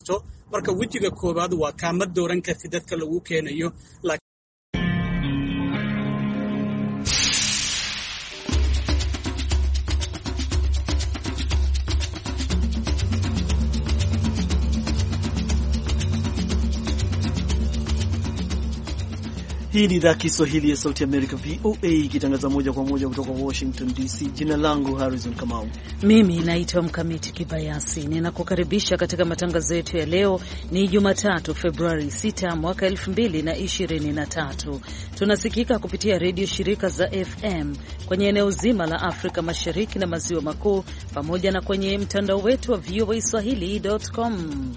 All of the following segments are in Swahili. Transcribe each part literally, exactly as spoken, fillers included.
marka wejiga koobaad waa kaama dooran karti dadka lagu keenayo. Hii ni idhaa Kiswahili ya Sauti America V O A ikitangaza moja kwa moja kutoka Washington D C. Jina langu Harrison Kamau. Mimi naitwa Mkamiti Kibayasi. Ninakukaribisha katika matangazo yetu ya leo. Ni Jumatatu Februari sita mwaka elfu mbili na ishirini na tatu. Tunasikika kupitia redio shirika za F M kwenye eneo zima la Afrika Mashariki na Maziwa Makuu pamoja na kwenye mtandao wetu wa v o a swahili dot com.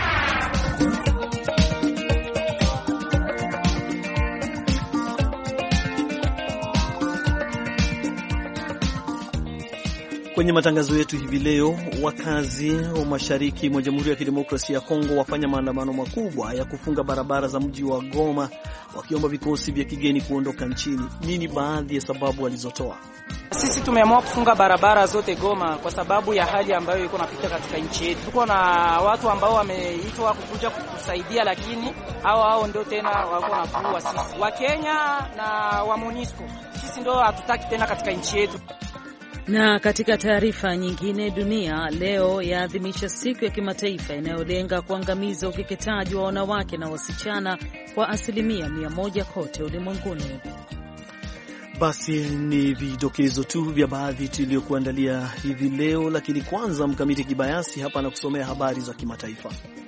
Kwenye matangazo yetu hivi leo, wakazi wa mashariki mwa Jamhuri ya Kidemokrasia ya Kongo wafanya maandamano makubwa ya kufunga barabara za mji wa Goma wakiomba vikosi vya kigeni kuondoka nchini. Nini baadhi ya sababu walizotoa? Sisi tumeamua kufunga barabara zote Goma kwa sababu ya hali ambayo iko napita katika nchi yetu. Tuko na watu ambao wameitwa kukuja kutusaidia, lakini hao hao ndio tena wako nakuua sisi wa Kenya na wa MONUSCO. Sisi ndio hatutaki tena katika nchi yetu. Na katika taarifa nyingine, dunia leo yaadhimisha siku ya kimataifa inayolenga kuangamiza ukeketaji wa wanawake na wasichana kwa asilimia mia moja kote ulimwenguni. Basi ni vidokezo tu vya baadhi tuliyokuandalia hivi leo, lakini kwanza Mkamiti Kibayasi hapa na kusomea habari za kimataifa.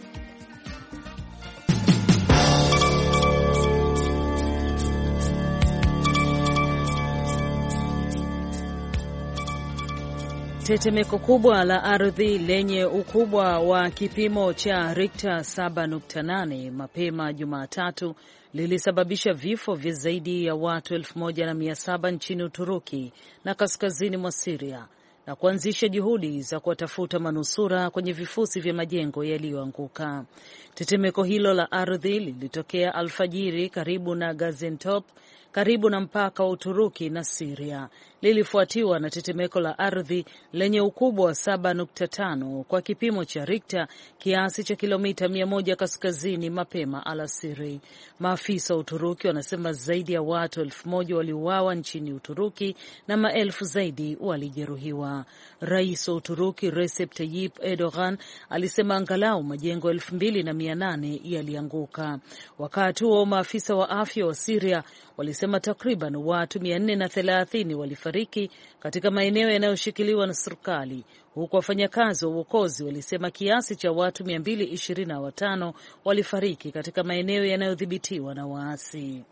Tetemeko kubwa la ardhi lenye ukubwa wa kipimo cha Richter saba nukta nane mapema Jumatatu lilisababisha vifo vya zaidi ya watu elfu moja na mia saba nchini Uturuki na kaskazini mwa Syria na kuanzisha juhudi za kuwatafuta manusura kwenye vifusi vya majengo yaliyoanguka. Tetemeko hilo la ardhi lilitokea alfajiri karibu na Gaziantep, karibu na mpaka wa Uturuki na Syria. Lilifuatiwa na tetemeko la ardhi lenye ukubwa wa saba nukta tano kwa kipimo cha Richter, kiasi cha kilomita mia moja kaskazini mapema alasiri. Maafisa wa Uturuki wanasema zaidi ya watu elfu moja waliuawa nchini Uturuki na maelfu zaidi walijeruhiwa. Rais wa Uturuki Recep Tayyip Erdogan alisema angalau majengo elfu mbili na mia nane yalianguka. Wakati huo maafisa wa afya wa Syria walisema takriban watu mia nne na thelathini walifariki katika maeneo yanayoshikiliwa na serikali, huku wafanyakazi wa uokozi walisema kiasi cha watu mia mbili ishirini na watano walifariki katika maeneo yanayodhibitiwa na waasi.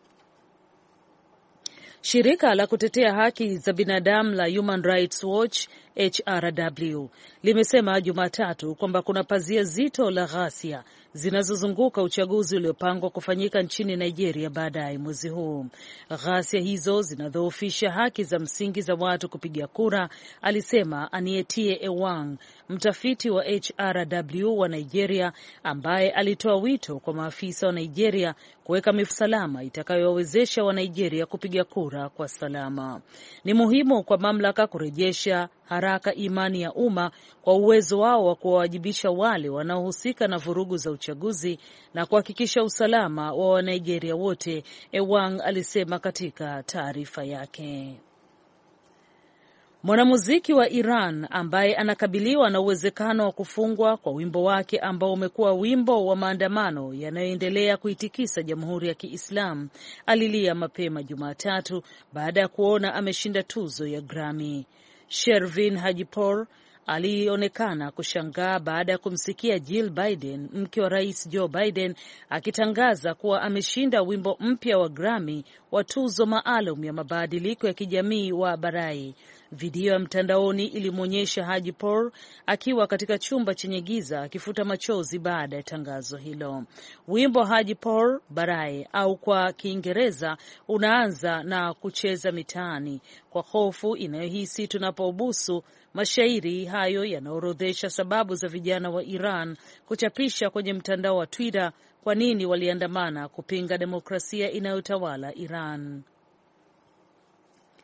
Shirika la kutetea haki za binadamu la Human Rights Watch H R W limesema Jumatatu kwamba kuna pazia zito la ghasia zinazozunguka uchaguzi uliopangwa kufanyika nchini Nigeria baadaye mwezi huu. Ghasia hizo zinadhoofisha haki za msingi za watu kupiga kura, alisema Anietie Ewang, mtafiti wa H R W wa Nigeria, ambaye alitoa wito kwa maafisa wa Nigeria kuweka mifumo salama itakayowawezesha wa Nigeria kupiga kura kwa salama. Ni muhimu kwa mamlaka kurejesha haraka imani ya umma kwa uwezo wao wa kuwawajibisha wale wanaohusika na vurugu za uchaguzi na kuhakikisha usalama wa Wanigeria wote, Ewang alisema katika taarifa yake. Mwanamuziki wa Iran ambaye anakabiliwa na uwezekano wa kufungwa kwa wimbo wake ambao umekuwa wimbo wa maandamano yanayoendelea kuitikisa Jamhuri ya Kiislamu alilia mapema Jumatatu baada ya kuona ameshinda tuzo ya Grammy. Shervin Hajipour alionekana kushangaa baada ya kumsikia Jill Biden, mke wa Rais Joe Biden, akitangaza kuwa ameshinda wimbo mpya wa Grammy wa tuzo maalum ya mabadiliko ya kijamii wa Barai. Video ya mtandaoni ilimwonyesha Hajipour akiwa katika chumba chenye giza akifuta machozi baada ya tangazo hilo. Wimbo Hajipour Barai, au kwa Kiingereza unaanza na kucheza mitaani kwa hofu inayohisi tunapobusu. Mashairi hayo yanaorodhesha sababu za vijana wa Iran kuchapisha kwenye mtandao wa Twitter kwa nini waliandamana kupinga demokrasia inayotawala Iran.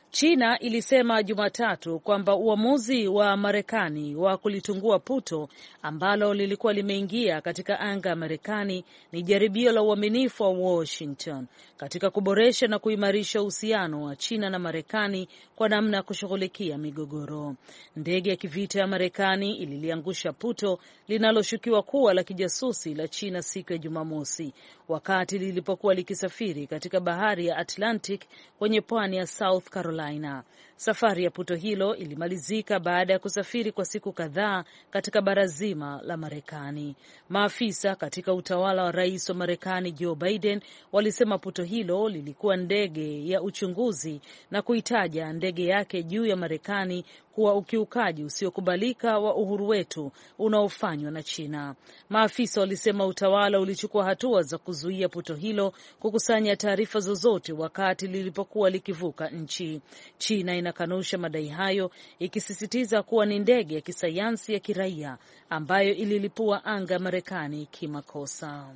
China ilisema Jumatatu kwamba uamuzi wa Marekani wa kulitungua puto ambalo lilikuwa limeingia katika anga ya Marekani ni jaribio la uaminifu wa Washington katika kuboresha na kuimarisha uhusiano wa China na Marekani kwa namna ya kushughulikia migogoro. Ndege ya kivita ya Marekani ililiangusha puto linaloshukiwa kuwa la kijasusi la China siku ya Jumamosi wakati lilipokuwa likisafiri katika bahari ya Atlantic kwenye pwani ya South Carolina. Safari ya puto hilo ilimalizika baada ya kusafiri kwa siku kadhaa katika bara zima la Marekani. Maafisa katika utawala wa rais wa Marekani Joe Biden walisema puto hilo lilikuwa ndege ya uchunguzi na kuitaja ndege yake juu ya Marekani kuwa ukiukaji usiokubalika wa uhuru wetu unaofanywa na China. Maafisa walisema utawala ulichukua hatua za kuzuia puto hilo kukusanya taarifa zozote wakati lilipokuwa likivuka nchi. China inakanusha madai hayo, ikisisitiza kuwa ni ndege ya kisayansi ya kiraia ambayo ililipua anga ya Marekani kimakosa.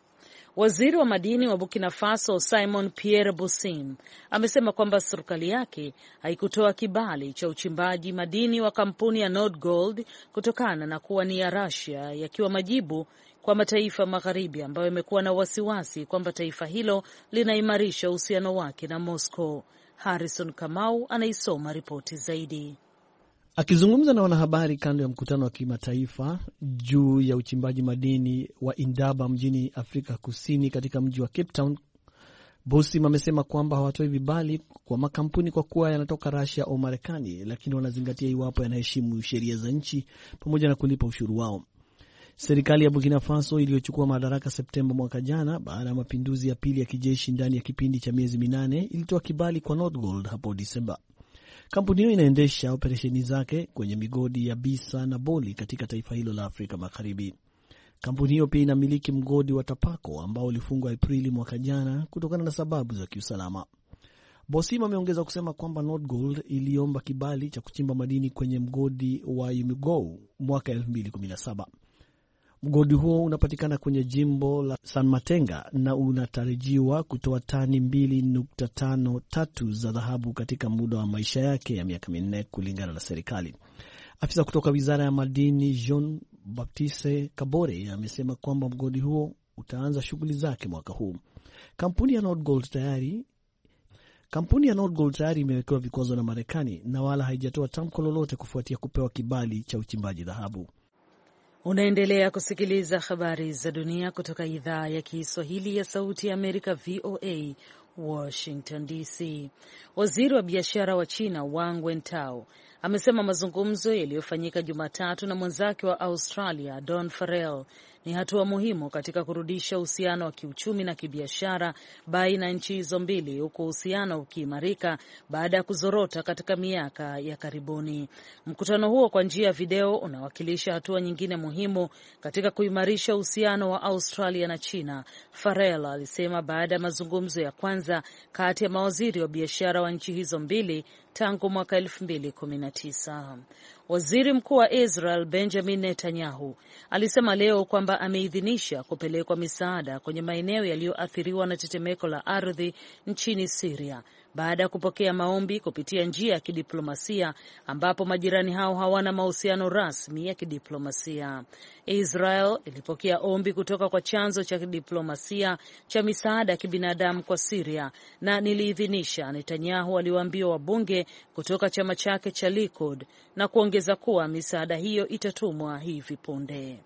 Waziri wa madini wa Burkina Faso Simon Pierre Boussim amesema kwamba serikali yake haikutoa kibali cha uchimbaji madini wa kampuni ya Nord Gold kutokana na kuwa ni ya Russia, yakiwa majibu kwa mataifa magharibi ambayo yamekuwa na wasiwasi kwamba taifa hilo linaimarisha uhusiano wake na Moscow. Harrison Kamau anaisoma ripoti zaidi. Akizungumza na wanahabari kando ya mkutano wa kimataifa juu ya uchimbaji madini wa Indaba mjini Afrika Kusini katika mji wa Cape Town, Boussim amesema kwamba hawatoi vibali kwa makampuni kwa kuwa yanatoka Russia au Marekani, lakini wanazingatia iwapo yanaheshimu sheria za nchi pamoja na kulipa ushuru wao. Serikali ya Burkina Faso iliyochukua madaraka Septemba mwaka jana baada ya mapinduzi ya pili ya kijeshi ndani ya kipindi cha miezi minane ilitoa kibali kwa Nord Gold hapo Disemba. Kampuni hiyo inaendesha operesheni zake kwenye migodi ya Bisa na Boli katika taifa hilo la Afrika Magharibi. Kampuni hiyo pia inamiliki mgodi wa Tapako ambao ulifungwa Aprili mwaka jana kutokana na sababu za kiusalama. Boussim ameongeza kusema kwamba Nord Gold iliomba kibali cha kuchimba madini kwenye mgodi wa Yumugou mwaka elfu mbili kumi na saba. Mgodi huo unapatikana kwenye jimbo la San Matenga na unatarajiwa kutoa tani mbili nukta tano tatu za dhahabu katika muda wa maisha yake ya miaka minne kulingana na serikali. Afisa kutoka Wizara ya Madini Jean Baptiste Kabore amesema kwamba mgodi huo utaanza shughuli zake mwaka huu. Kampuni ya Nord Gold tayari Kampuni ya Nord Gold tayari imewekewa vikwazo na Marekani na wala haijatoa tamko lolote kufuatia kupewa kibali cha uchimbaji dhahabu. Unaendelea kusikiliza habari za dunia kutoka idhaa ya Kiswahili ya Sauti ya Amerika, V O A, Washington D C. Waziri wa biashara wa China Wang Wentao amesema mazungumzo yaliyofanyika Jumatatu na mwenzake wa Australia Don Farrell ni hatua muhimu katika kurudisha uhusiano wa kiuchumi na kibiashara baina ya nchi hizo mbili, huku uhusiano ukiimarika baada ya kuzorota katika miaka ya karibuni. Mkutano huo kwa njia ya video unawakilisha hatua nyingine muhimu katika kuimarisha uhusiano wa Australia na China, Farrell alisema baada ya mazungumzo ya kwanza kati ya mawaziri wa biashara wa nchi hizo mbili tangu mwaka elfu mbili kumi na tisa. Waziri Mkuu wa Israel Benjamin Netanyahu alisema leo kwamba ameidhinisha kupelekwa misaada kwenye maeneo yaliyoathiriwa na tetemeko la ardhi nchini Syria baada ya kupokea maombi kupitia njia ya kidiplomasia ambapo majirani hao hawana mahusiano rasmi ya kidiplomasia. Israel ilipokea ombi kutoka kwa chanzo cha kidiplomasia cha misaada ya kibinadamu kwa Syria na niliidhinisha, Netanyahu aliwaambia wabunge kutoka chama chake cha Likud, na kuongeza kuwa misaada hiyo itatumwa hivi punde.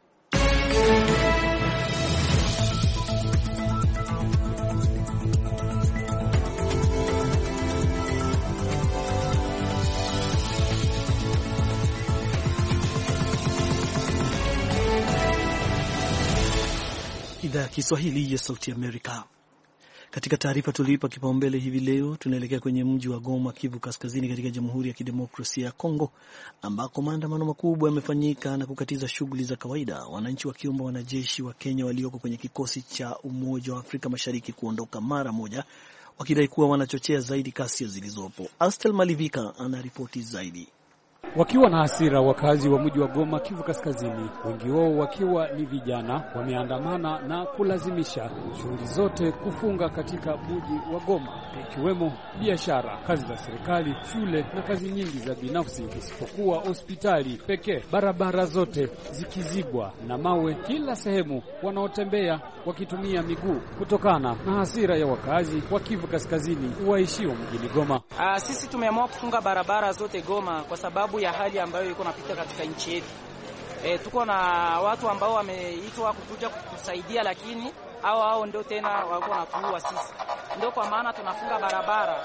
Idhaa ya Kiswahili ya Sauti Amerika. Katika taarifa tuliipa kipaumbele hivi leo, tunaelekea kwenye mji wa Goma, Kivu Kaskazini, katika Jamhuri ya Kidemokrasia ya Kongo, ambako maandamano makubwa yamefanyika na kukatiza shughuli za kawaida, wananchi wakiomba wanajeshi wa Kenya walioko kwenye kikosi cha Umoja wa Afrika Mashariki kuondoka mara moja, wakidai kuwa wanachochea zaidi ghasia zilizopo. Astel Malivika anaripoti zaidi. Wakiwa na hasira, wakazi wa mji wa Goma, Kivu Kaskazini, wengi wao wakiwa ni vijana, wameandamana na kulazimisha shughuli zote kufunga katika mji wa Goma, ikiwemo biashara, kazi za serikali, shule na kazi nyingi za binafsi, isipokuwa hospitali pekee. Barabara zote zikizibwa na mawe kila sehemu, wanaotembea wakitumia miguu kutokana na hasira ya wakazi wa Kivu Kaskazini waishio mjini Goma. Ah, sisi tumeamua kufunga barabara zote Goma kwa sababu ya hali ambayo iko napita katika nchi yetu. E, tuko na watu ambao wameitwa kukuja kutusaidia, lakini hao hao ndio tena wako natuua sisi. Ndio kwa maana tunafunga barabara.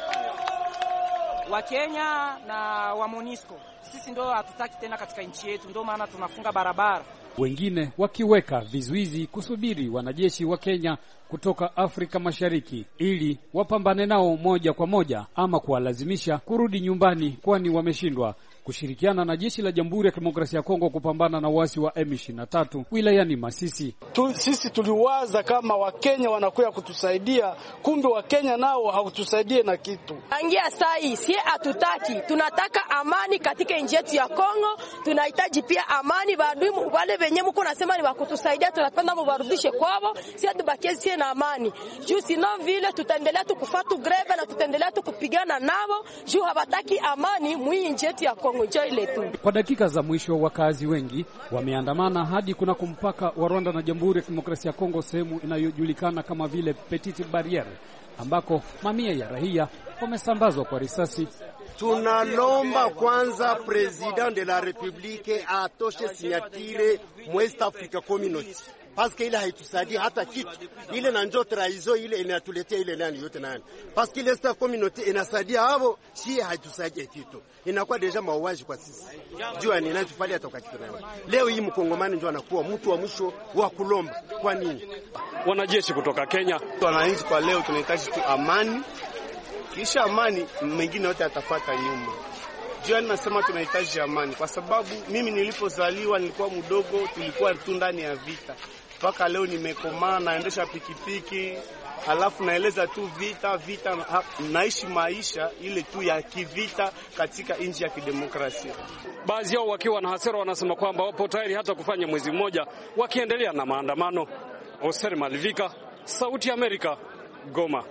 Wa Kenya na wa MONUSCO sisi ndio hatutaki tena katika nchi yetu, ndio maana tunafunga barabara. Wengine wakiweka vizuizi kusubiri wanajeshi wa Kenya kutoka Afrika Mashariki ili wapambane nao moja kwa moja ama kuwalazimisha kurudi nyumbani, kwani wameshindwa kushirikiana na jeshi la Jamhuri ya Kidemokrasia ya Kongo kupambana na wasi wa M ishirini na tatu wilayani Masisi. Tu, sisi tuliwaza kama Wakenya wanakuja kutusaidia, kumbe Wakenya nao hawakutusaidie na kitu. Angia sai, sie hatutaki, tunataka amani katika nchi yetu ya Kongo, tunahitaji pia amani. Baadui wale wenye mko nasema ni wakutusaidia, tunapenda mwarudishe kwao, sie tubakie sie na amani. Juu sino vile tutaendelea tukufatu greve na tutaendelea tukupigana nao, juu hawataki amani mwi nchi yetu ya Kongo. Kwa dakika za mwisho, wakazi wengi wameandamana hadi kuna kumpaka wa Rwanda na Jamhuri ya Kidemokrasia ya Kongo, sehemu inayojulikana kama vile Petite Barriere, ambako mamia ya raia wamesambazwa kwa risasi. Tunalomba kwanza President de la Republique atoshe signatire West Africa Community, paske ile haitusaidii hata kitu. Ile na njoo traizo ile inatuletea ile nani yote nani. Paske ile West Africa Community inasaidia hapo, si haitusaidii kitu. Inakuwa deja mauaji kwa sisi. Jua ni nani tufali hata katika nani. Leo hii mkongomani ndio anakuwa mtu wa mwisho wa kulomba. Kwa nini? Wanajeshi kutoka Kenya, wananchi kwa leo tunahitaji tu amani. Kisha amani mengine yote yatafuata nyuma. Jua nasema tunahitaji amani kwa sababu mimi nilipozaliwa nilikuwa mdogo, tulikuwa tu ndani ya vita. Mpaka leo nimekomaa, naendesha pikipiki, halafu naeleza tu vita vita, naishi maisha ile tu ya kivita katika nchi ya kidemokrasia. Baadhi yao wakiwa na hasira wanasema kwamba wapo tayari hata kufanya mwezi mmoja wakiendelea na maandamano. Oser Malivika, Sauti ya Amerika, Goma.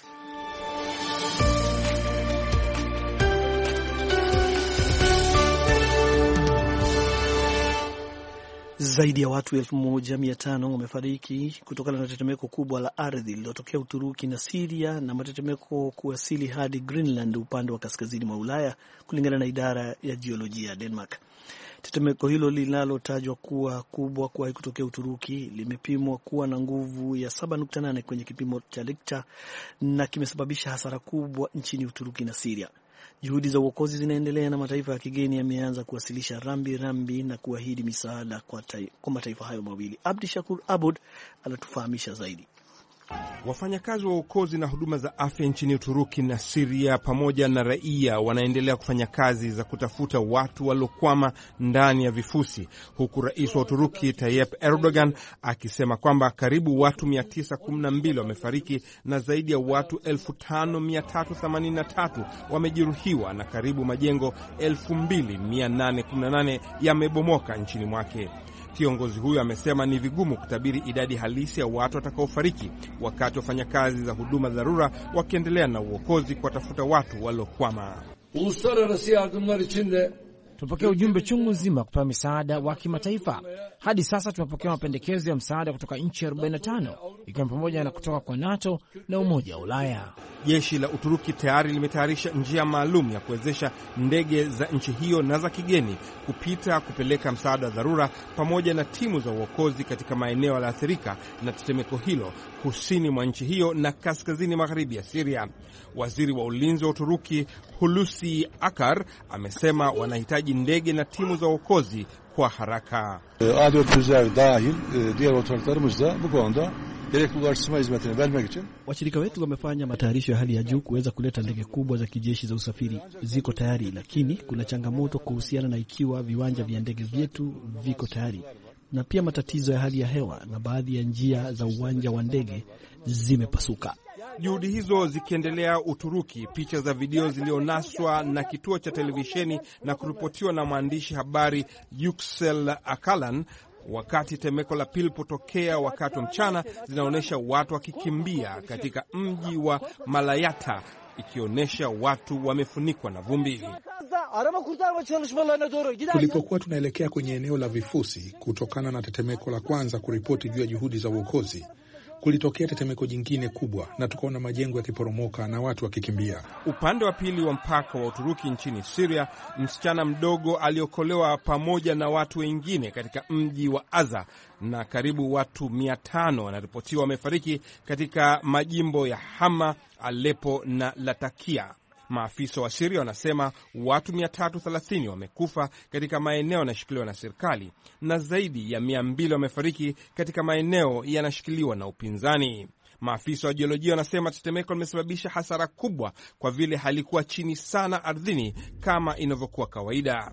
Zaidi ya watu elfu moja mia tano wamefariki kutokana na tetemeko kubwa la ardhi lililotokea Uturuki na Syria, na matetemeko kuwasili hadi Greenland upande wa kaskazini mwa Ulaya, kulingana na idara ya jiolojia ya Denmark. Tetemeko hilo linalotajwa kuwa kubwa kuwahi kutokea Uturuki limepimwa kuwa na nguvu ya saba nukta nane kwenye kipimo cha Richter na kimesababisha hasara kubwa nchini Uturuki na Syria. Juhudi za uokozi zinaendelea na mataifa ya kigeni yameanza kuwasilisha rambi rambi na kuahidi misaada kwa, kwa mataifa hayo mawili. Abdi Shakur Abud anatufahamisha zaidi. Wafanyakazi wa uokozi na huduma za afya nchini Uturuki na Syria pamoja na raia wanaendelea kufanya kazi za kutafuta watu waliokwama ndani ya vifusi, huku rais wa Uturuki Tayyip Erdogan akisema kwamba karibu watu mia tisa kumi na mbili wamefariki na zaidi ya watu elfu tano mia tatu themanini na tatu wamejeruhiwa na karibu majengo elfu mbili mia nane kumi na nane yamebomoka nchini mwake. Kiongozi huyo amesema ni vigumu kutabiri idadi halisi ya watu watakaofariki wakati wafanyakazi za huduma dharura wakiendelea na uokozi kuwatafuta watu waliokwama. Uluslararası yardımlar için de tumepokea ujumbe chungu nzima kupewa misaada wa kimataifa. Hadi sasa tumepokea mapendekezo ya msaada kutoka nchi arobaini na tano ikiwa pamoja na kutoka kwa NATO na Umoja wa Ulaya. Jeshi la Uturuki tayari limetayarisha njia maalum ya kuwezesha ndege za nchi hiyo na za kigeni kupita kupeleka msaada wa dharura pamoja na timu za uokozi katika maeneo yaliyoathirika na tetemeko hilo kusini mwa nchi hiyo na kaskazini magharibi ya Syria. Waziri wa ulinzi wa Uturuki Hulusi Akar amesema wanahitaji ndege na timu za uokozi kwa haraka. A dört Rüzgar dahil diğer otoritelerimiz da bu konuda gerekli ulaştırma hizmetini vermek için. Washirika wetu wamefanya matayarisho ya hali ya juu kuweza kuleta ndege kubwa za kijeshi za usafiri. Ziko tayari, lakini kuna changamoto kuhusiana na ikiwa viwanja vya ndege vyetu viko tayari, na pia matatizo ya hali ya hewa na baadhi ya njia za uwanja wa ndege zimepasuka. Juhudi hizo zikiendelea Uturuki, picha za video zilionaswa na kituo cha televisheni na kuripotiwa na mwandishi habari Yüksel Akalan wakati tetemeko la pili potokea wakati wa mchana, zinaonyesha watu wakikimbia katika mji wa Malayata, ikionyesha watu wamefunikwa na vumbi. Tulipokuwa tunaelekea kwenye eneo la vifusi kutokana na tetemeko la kwanza kuripoti juu ya juhudi za uokozi, kulitokea tetemeko jingine kubwa na tukaona majengo yakiporomoka na watu wakikimbia. Upande wa pili wa mpaka wa Uturuki nchini Syria, msichana mdogo aliokolewa pamoja na watu wengine katika mji wa Aza, na karibu watu mia tano wanaripotiwa wamefariki katika majimbo ya Hama, Aleppo na Latakia. Maafisa wa Syria wanasema watu mia tatu thelathini wamekufa katika maeneo yanashikiliwa na serikali na zaidi ya mia mbili wamefariki katika maeneo yanashikiliwa na upinzani. Maafisa wa jiolojia wanasema tetemeko limesababisha hasara kubwa kwa vile halikuwa chini sana ardhini kama inavyokuwa kawaida.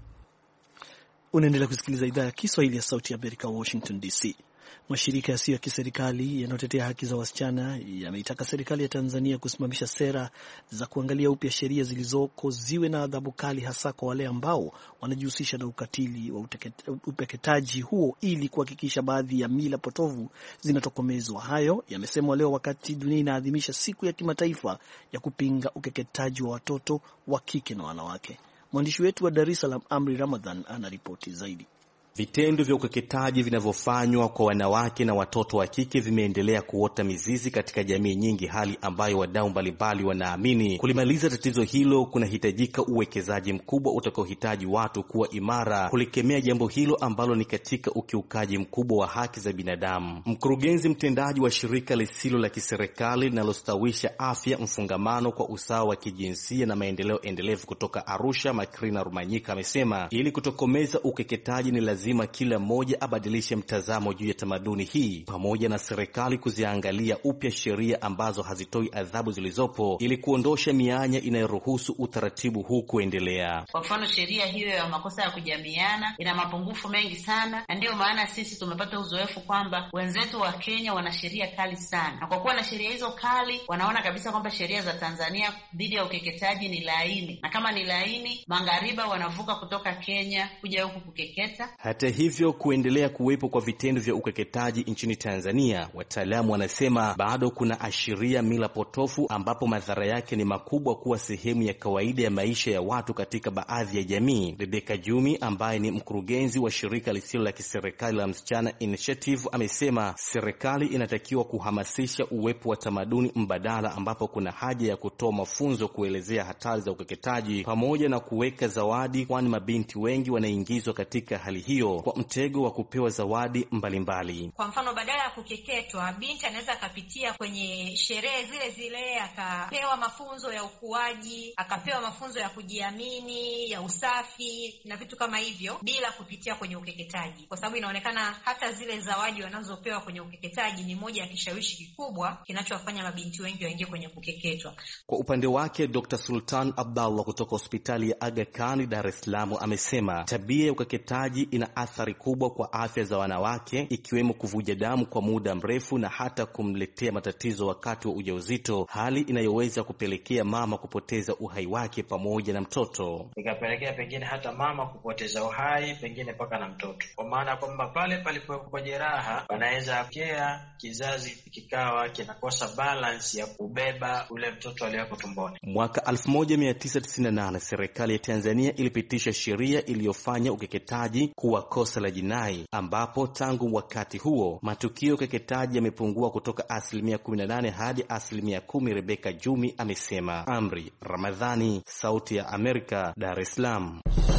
Unaendelea kusikiliza idhaa ya Kiswahili ya Sauti ya Amerika, Washington D C. Mashirika yasiyo ya kiserikali yanayotetea haki za wasichana yameitaka serikali ya Tanzania kusimamisha sera za kuangalia upya sheria zilizoko ziwe na adhabu kali, hasa kwa wale ambao wanajihusisha na ukatili wa upeketaji huo, ili kuhakikisha baadhi ya mila potovu zinatokomezwa. Hayo yamesemwa leo wakati dunia inaadhimisha siku ya kimataifa ya kupinga ukeketaji wa watoto wa kike na wanawake. Mwandishi wetu wa Dar es Salaam, Amri Ramadhan, anaripoti zaidi. Vitendo vya ukeketaji vinavyofanywa kwa wanawake na watoto wa kike vimeendelea kuota mizizi katika jamii nyingi, hali ambayo wadau mbalimbali wanaamini kulimaliza tatizo hilo kunahitajika uwekezaji mkubwa utakaohitaji watu kuwa imara kulikemea jambo hilo ambalo ni katika ukiukaji mkubwa wa haki za binadamu. Mkurugenzi mtendaji wa shirika lisilo la kiserikali linalostawisha afya, mfungamano kwa usawa wa kijinsia na maendeleo endelevu kutoka Arusha, Makrina Rumanyika, amesema ili kutokomeza ukeketaji ni lazima Lazima kila mmoja abadilishe mtazamo juu ya tamaduni hii, pamoja na serikali kuziangalia upya sheria ambazo hazitoi adhabu zilizopo ili kuondosha mianya inayoruhusu utaratibu huu kuendelea. Kwa mfano, sheria hiyo ya makosa ya kujamiana ina mapungufu mengi sana, na ndio maana sisi tumepata uzoefu kwamba wenzetu wa Kenya wana sheria kali sana, na kwa kuwa na sheria hizo kali, wanaona kabisa kwamba sheria za Tanzania dhidi ya ukeketaji ni laini, na kama ni laini, mangariba wanavuka kutoka Kenya kuja huku kukeketa. Hata hivyo, kuendelea kuwepo kwa vitendo vya ukeketaji nchini Tanzania, wataalamu wanasema bado kuna ashiria mila potofu ambapo madhara yake ni makubwa kuwa sehemu ya kawaida ya maisha ya watu katika baadhi ya jamii. Rebecca Jumi, ambaye ni mkurugenzi wa shirika lisilo la kiserikali la Msichana Initiative, amesema serikali inatakiwa kuhamasisha uwepo wa tamaduni mbadala ambapo kuna haja ya kutoa mafunzo kuelezea hatari za ukeketaji pamoja na kuweka zawadi, kwani mabinti wengi wanaingizwa katika hali hiyo kwa mtego wa kupewa zawadi mbalimbali. Kwa mfano, badala ya kukeketwa, binti anaweza akapitia kwenye sherehe zile zile, akapewa mafunzo ya ukuaji, akapewa mafunzo ya kujiamini, ya usafi na vitu kama hivyo, bila kupitia kwenye ukeketaji, kwa sababu inaonekana hata zile zawadi wanazopewa kwenye ukeketaji ni moja ya kishawishi kikubwa kinachowafanya mabinti wengi waingie kwenye kukeketwa. Kwa upande wake, Doctor Sultan Abdallah kutoka hospitali ya Aga Khan Dar es Salaam amesema tabia ya ukeketaji ina athari kubwa kwa afya za wanawake, ikiwemo kuvuja damu kwa muda mrefu na hata kumletea matatizo wakati wa ujauzito, hali inayoweza kupelekea mama kupoteza uhai wake pamoja na mtoto. Ikapelekea pengine hata mama kupoteza uhai, pengine paka na mtoto. Kwa maana kwamba pale palipo jeraha wanaweza kea kizazi kikawa kinakosa balance ya kubeba ule mtoto aliyeko tumboni. Mwaka elfu moja mia tisa tisini na nane serikali ya Tanzania ilipitisha sheria iliyofanya ukeketaji kuwa kosa la jinai, ambapo tangu wakati huo matukio ukeketaji yamepungua kutoka asilimia kumi na nane hadi asilimia kumi. Rebecca Jumi amesema. Amri Ramadhani, Sauti ya Amerika, Dar es Salaam.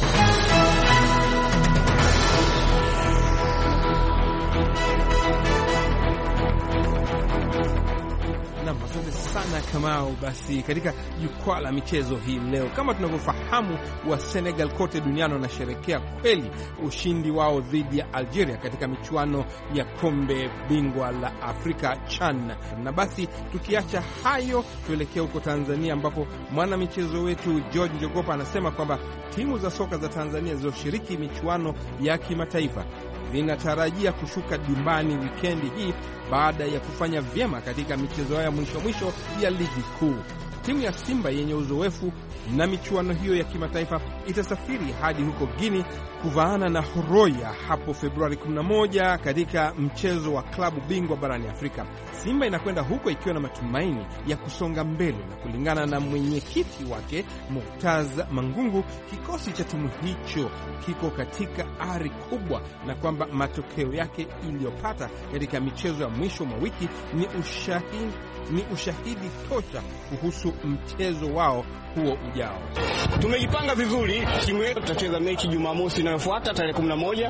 Asante sana Kamau. Basi katika jukwaa la michezo hii leo, kama tunavyofahamu, wa Senegal kote duniani wanasherehekea kweli ushindi wao dhidi ya Algeria katika michuano ya kombe bingwa la Afrika CHAN. Na basi tukiacha hayo, tuelekea huko Tanzania ambapo mwana michezo wetu George Njogopa anasema kwamba timu za soka za Tanzania zilizoshiriki michuano ya kimataifa vinatarajia kushuka dimbani wikendi hii baada ya kufanya vyema katika michezo ya mwisho mwisho ya ligi kuu. Timu ya Simba yenye uzoefu na michuano hiyo ya kimataifa itasafiri hadi huko Guinea kuvaana na Horoya hapo Februari kumi na moja katika mchezo wa klabu bingwa barani Afrika. Simba inakwenda huko ikiwa na matumaini ya kusonga mbele, na kulingana na mwenyekiti wake Murtaz Mangungu, kikosi cha timu hicho kiko katika ari kubwa na kwamba matokeo yake iliyopata katika michezo ya mwisho mwa wiki ni ushahidi, ni ushahidi tosha kuhusu mchezo wao huo ujao. Tumejipanga vizuri, timu yetu tutacheza mechi Jumamosi inayofuata tarehe kumi na moja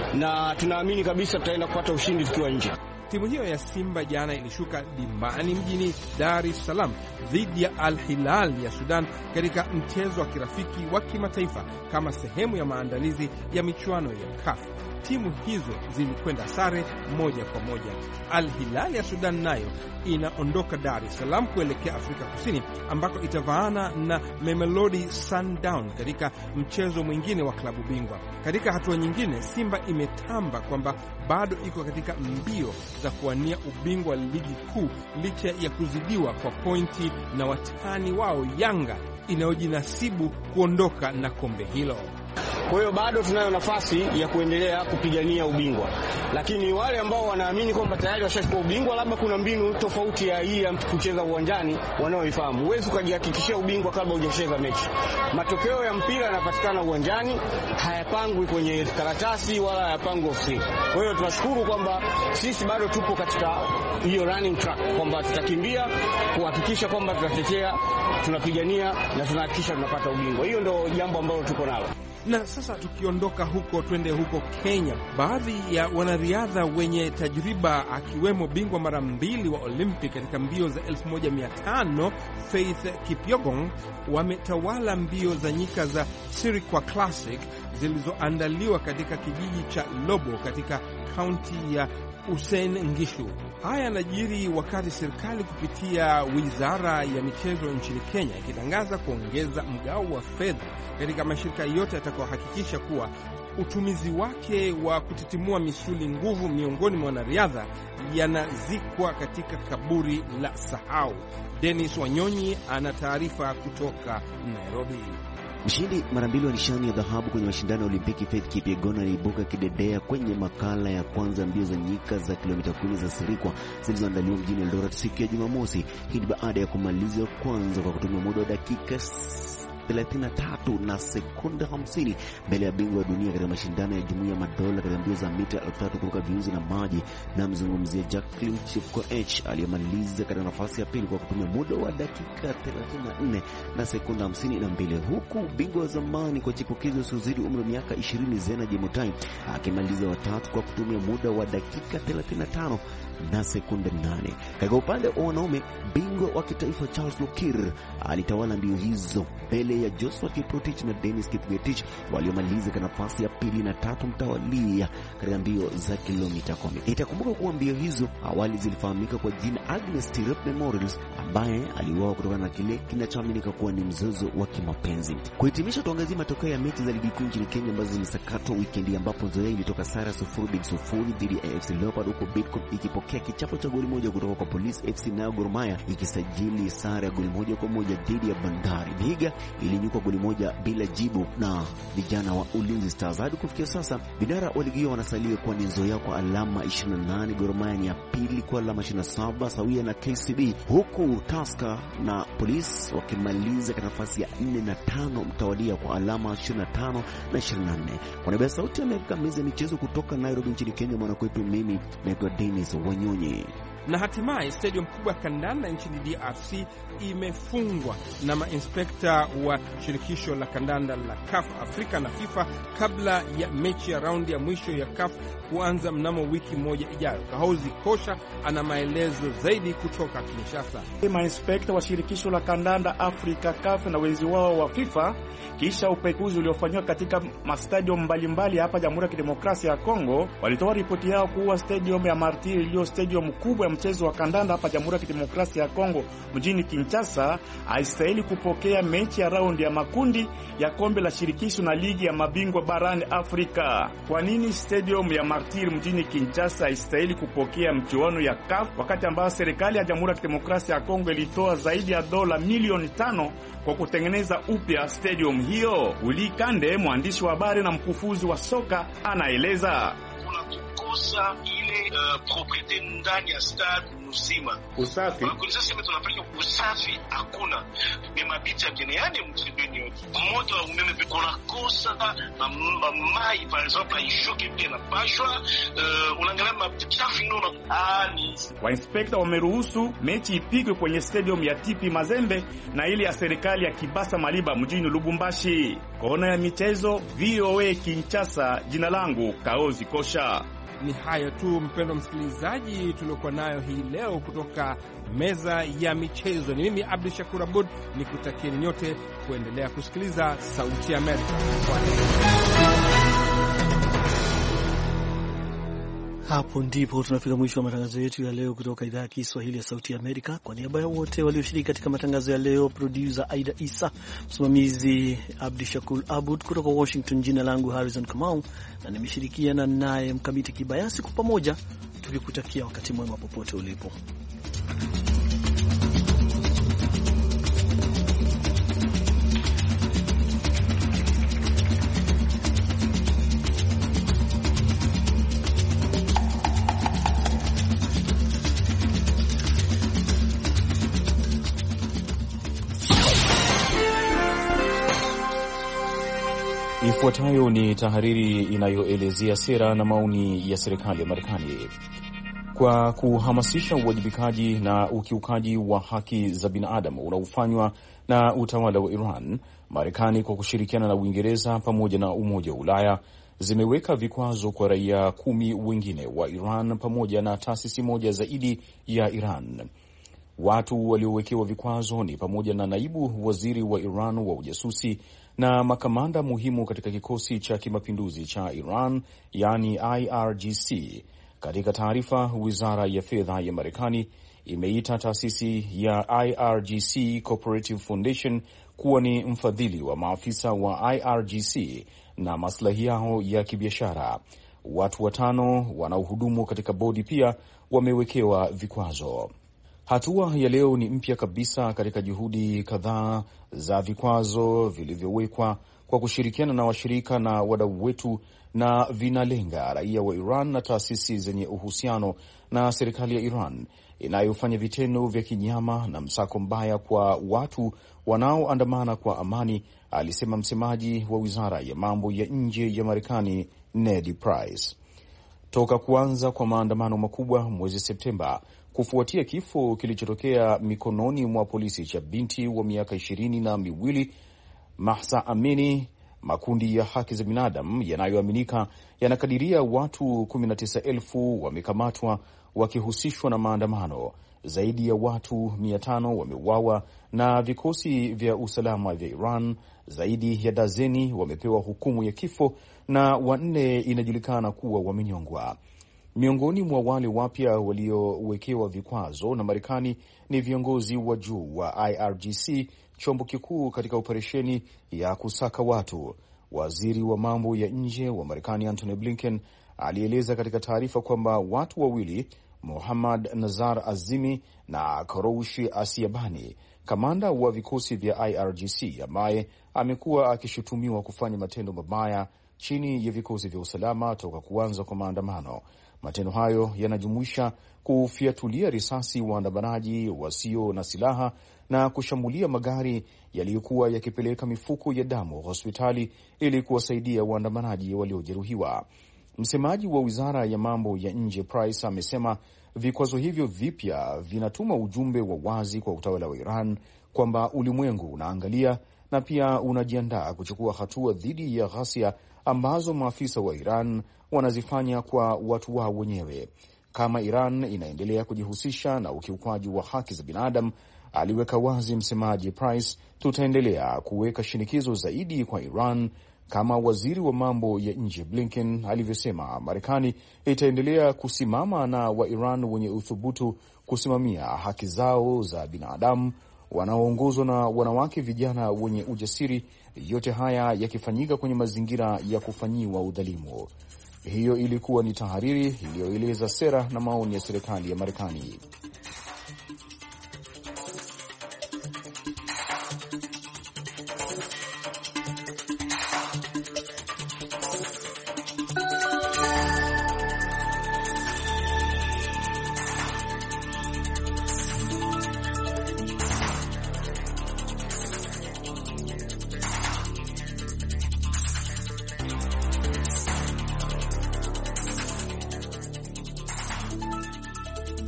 na tunaamini kabisa tutaenda kupata ushindi tukiwa nje. Timu hiyo ya Simba jana ilishuka dimbani mjini Dar es Salaam dhidi ya Al Hilal ya Sudan katika mchezo wa kirafiki wa kimataifa kama sehemu ya maandalizi ya michuano ya C A F. Timu hizo zilikwenda sare moja kwa moja. Al Hilal ya Sudan nayo inaondoka Dar es Salaam kuelekea Afrika Kusini ambako itavaana na Mamelodi Sundown katika mchezo mwingine wa klabu bingwa. Katika hatua nyingine, Simba imetamba kwamba bado iko katika mbio za kuwania ubingwa wa ligi kuu licha ya kuzidiwa kwa pointi na watani wao Yanga inayojinasibu kuondoka na kombe hilo. Kwa hiyo bado tunayo nafasi ya kuendelea kupigania ubingwa, lakini wale ambao wanaamini kwamba tayari washachukua ubingwa, labda kuna mbinu tofauti ya hii ya kucheza uwanjani wanaoifahamu. Huwezi kujihakikishia ubingwa kabla hujacheza mechi. Matokeo ya mpira yanapatikana uwanjani, hayapangwi kwenye karatasi wala hayapangwi ofisini. Kwa hiyo tunashukuru kwamba sisi bado tupo katika hiyo running track, kwamba tutakimbia kuhakikisha kwamba tunatetea, tunapigania na tunahakikisha tunapata ubingwa. Hiyo ndio jambo ambalo tuko nalo. Na sasa tukiondoka huko twende huko Kenya. Baadhi ya wanariadha wenye tajriba akiwemo bingwa mara mbili wa Olympic katika mbio za elfu moja mia tano Faith Kipyegon wametawala mbio za nyika za Sirikwa Classic zilizoandaliwa katika kijiji cha Lobo katika kaunti ya Uasin Gishu. Haya yanajiri wakati serikali kupitia wizara ya michezo nchini Kenya ikitangaza kuongeza mgao wa fedha katika mashirika yote yatakayohakikisha kuwa utumizi wake wa kutitimua misuli nguvu miongoni mwa wanariadha yanazikwa katika kaburi la sahau. Dennis Wanyonyi ana taarifa kutoka Nairobi. Mshindi mara mbili wa nishani ya dhahabu kwenye mashindano ya Olimpiki Faith Kipyegon aliibuka kidedea kwenye makala ya kwanza mbio za nyika za kilomita kumi za Sirikwa zilizoandaliwa mjini Eldoret siku ya Jumamosi. Hii baada ya kumaliza kwanza kwa kutumia muda wa dakika thelathini na tatu na sekunde hamsini mbele ya bingwa wa dunia katika mashindano ya Jumuiya ya Madola katika mbio za mita elfu tatu kuruka viunzi na maji, na mzungumzia Jacqueline Chepkoech aliyemaliza katika nafasi ya pili kwa kutumia muda wa dakika thelathini na nne na sekunde hamsini na mbili, huku bingwa wa zamani kwa chipukizo usizidi umri wa miaka ishirini Zena Jemutai akimaliza watatu kwa kutumia muda wa dakika thelathini na tano na sekunde nane. Katika upande wa wanaume, bingwa wa kitaifa Charles Lukir alitawala mbio hizo mbele ya Joshua Kiprotich na Dennis Kipngetich waliomaliza kwa nafasi ya pili na tatu mtawalia katika mbio za kilomita kumi. Itakumbuka kuwa mbio hizo awali zilifahamika kwa jina Agnes Tirop Memorials, ambaye aliuawa kutokana na kile kinachoaminika kuwa ni mzozo wa kimapenzi. Kuhitimisha, tuangazie matokeo ya mechi za ligi kuu nchini Kenya ambazo zimesakatwa weekend, ambapo Nzoia ilitoka sare sufuri bin sufuri dhidi ya A F C Leopards, huko Bidco ikipokea kichapo cha goli moja kutoka kwa Police F C, na Gor Mahia ikisajili sare ya goli moja kwa moja dhidi ya Bandari. Vihiga ilinyuka goli moja bila jibu na vijana wa Ulinzi Stars. Hadi kufikia sasa vinara wa ligi hiyo wanasalia kwa Nzoia kwa alama ishirini na nane, Gor Mahia ni ya pili kwa alama ishirini na saba sawia na K C B, huku Tusker na Police wakimaliza katika nafasi ya nne na tano mtawalia kwa alama ishirini na tano na ishirini na nne. Kwa niaba ya Sauti ya Amerika, meza ya michezo kutoka Nairobi nchini Kenya, mwanakwetu mimi naitwa Dennis Wanyonyi. Na hatimaye stadium kubwa ya kandanda nchini D R C imefungwa na mainspekta wa shirikisho la kandanda la C A F Afrika na FIFA kabla ya mechi ya raundi ya mwisho ya C A F kuanza mnamo wiki moja ijayo. Kahozi Kosha ana maelezo zaidi kutoka Kinshasa. Mainspekta wa shirikisho la kandanda Afrika C A F na wenzi wao wa FIFA, kisha upekuzi uliofanywa katika mastadium mbalimbali hapa Jamhuri ya Kidemokrasia ya Kongo, walitoa ripoti yao kuwa stadium ya Martyrs iliyo stadium kubwa ya mchezo wa kandanda hapa Jamhuri ya Kidemokrasia ya Kongo mjini Kinshasa haistahili kupokea mechi ya raundi ya makundi ya kombe la shirikisho na ligi ya mabingwa barani Afrika. Kwa nini stadium ya Martyr mjini Kinshasa haistahili kupokea mchuano ya C A F wakati ambao serikali ya Jamhuri ya Kidemokrasia ya Kongo ilitoa zaidi ya dola milioni tano kwa kutengeneza upya stadium hiyo? Uli Kande, mwandishi wa habari na mkufuzi wa soka, anaeleza. Kukosa ile uh, propriete ndani ya stade mzima. Usafi. Wanakuliza sema tunafanya usafi, hakuna. Ni mabicha geneane mtibeni yote. Moto wa umeme kuna kosa na mai par exemple aishoke pia na pashwa uh, unaangalia mabichafu ndio ani. Wainspekta wameruhusu mechi ipigwe kwenye stadium ya T P Mazembe na ile ya serikali ya Kibasa Maliba mjini Lubumbashi. Kona ya michezo, V O A Kinshasa, jina langu Kaozi Kosha. Ni hayo tu mpendwa msikilizaji tuliokuwa nayo hii leo kutoka meza ya michezo. Ni mimi Abdul Shakur Abud, nikutakieni nyote kuendelea kusikiliza Sauti ya Amerika. Hapo ndipo tunafika mwisho wa matangazo yetu ya leo kutoka idhaa ya Kiswahili ya Sauti ya Amerika. Kwa niaba ya wote walioshiriki katika matangazo ya leo, producer Aida Isa, msimamizi Abdi Shakur Abud kutoka Washington, jina langu Harrison Kamau na nimeshirikiana naye Mkamiti Kibayasi, kwa pamoja tukikutakia wakati mwema popote ulipo. Ifuatayo ni tahariri inayoelezea sera na maoni ya serikali ya Marekani. Kwa kuhamasisha uwajibikaji na ukiukaji wa haki za binadamu unaofanywa na utawala wa Iran, Marekani kwa kushirikiana na Uingereza pamoja na Umoja wa Ulaya zimeweka vikwazo kwa raia kumi wengine wa Iran pamoja na taasisi moja zaidi ya Iran. Watu waliowekewa vikwazo ni pamoja na naibu waziri wa Iran wa ujasusi na makamanda muhimu katika kikosi cha kimapinduzi cha Iran, yani I R G C. Katika taarifa, Wizara ya Fedha ya Marekani imeita taasisi ya I R G C Cooperative Foundation kuwa ni mfadhili wa maafisa wa I R G C na maslahi yao ya kibiashara. Watu watano wanaohudumu katika bodi pia wamewekewa vikwazo. Hatua ya leo ni mpya kabisa katika juhudi kadhaa za vikwazo vilivyowekwa kwa kushirikiana na washirika na wadau wetu, na vinalenga raia wa Iran na taasisi zenye uhusiano na serikali ya Iran inayofanya vitendo vya kinyama na msako mbaya kwa watu wanaoandamana kwa amani, alisema msemaji wa Wizara ya Mambo ya Nje ya Marekani Ned Price. Toka kuanza kwa maandamano makubwa mwezi Septemba kufuatia kifo kilichotokea mikononi mwa polisi cha binti wa miaka ishirini na miwili Mahsa Amini, makundi ya haki za binadamu yanayoaminika yanakadiria watu kumi na tisa elfu wamekamatwa wakihusishwa na maandamano. Zaidi ya watu mia tano wameuawa na vikosi vya usalama vya Iran. Zaidi ya dazeni wamepewa hukumu ya kifo na wanne inajulikana kuwa wamenyongwa. Miongoni mwa wale wapya waliowekewa vikwazo na Marekani ni viongozi wa juu wa I R G C, chombo kikuu katika operesheni ya kusaka watu. Waziri wa mambo ya nje wa Marekani Antony Blinken alieleza katika taarifa kwamba watu wawili, Muhammad Nazar Azimi na Karoushi Asiabani, kamanda wa vikosi vya I R G C ambaye amekuwa akishutumiwa kufanya matendo mabaya chini ya vikosi vya usalama toka kuanza kwa maandamano. Matendo hayo yanajumuisha kufiatulia risasi waandamanaji wasio na silaha na kushambulia magari yaliyokuwa yakipeleka mifuko ya damu hospitali ili kuwasaidia waandamanaji waliojeruhiwa. Msemaji wa Wizara ya Mambo ya Nje Price amesema vikwazo hivyo vipya vinatuma ujumbe wa wazi kwa utawala wa Iran kwamba ulimwengu unaangalia na pia unajiandaa kuchukua hatua dhidi ya ghasia ambazo maafisa wa Iran wanazifanya kwa watu wao wenyewe. Kama Iran inaendelea kujihusisha na ukiukwaji wa haki za binadamu, aliweka wazi msemaji Price, tutaendelea kuweka shinikizo zaidi kwa Iran Kama waziri wa mambo ya nje Blinken alivyosema, Marekani itaendelea kusimama na wa Iran wenye uthubutu kusimamia haki zao za binadamu, wanaoongozwa na wanawake vijana wenye ujasiri, yote haya yakifanyika kwenye mazingira ya kufanyiwa udhalimu. Hiyo ilikuwa ni tahariri iliyoeleza sera na maoni ya serikali ya Marekani.